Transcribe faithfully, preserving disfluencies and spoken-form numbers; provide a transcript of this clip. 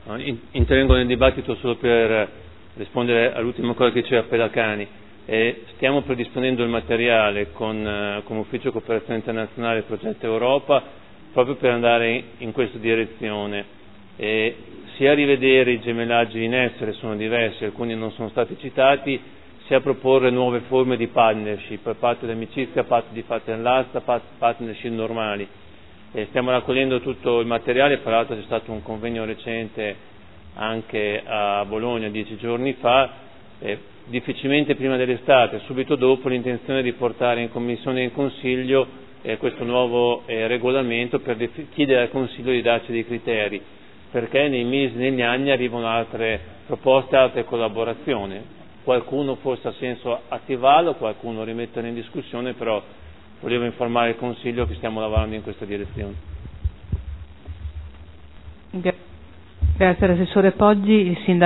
No, in, intervengo nel dibattito solo per rispondere all'ultima cosa che diceva Pelacani. Eh, stiamo predisponendo il materiale con, eh, come Ufficio Cooperazione Internazionale Progetto Europa proprio per andare in, in questa direzione, eh, sia a rivedere i gemellaggi in essere, sono diversi, alcuni non sono stati citati, sia a proporre nuove forme di partnership, patto di amicizia, patto di fatti all'asta, partnership normali. Eh, stiamo raccogliendo tutto il materiale, tra l'altro c'è stato un convegno recente anche a Bologna dieci giorni fa, eh, difficilmente prima dell'estate, subito dopo l'intenzione di portare in Commissione e in Consiglio eh, questo nuovo eh, regolamento per def- chiedere al Consiglio di darci dei criteri, perché nei mesi, negli anni arrivano altre proposte, altre collaborazioni, qualcuno forse ha senso attivarlo, qualcuno rimetterlo in discussione, però volevo informare il Consiglio che stiamo lavorando in questa direzione. Grazie all'assessore Poggi. Il sindaco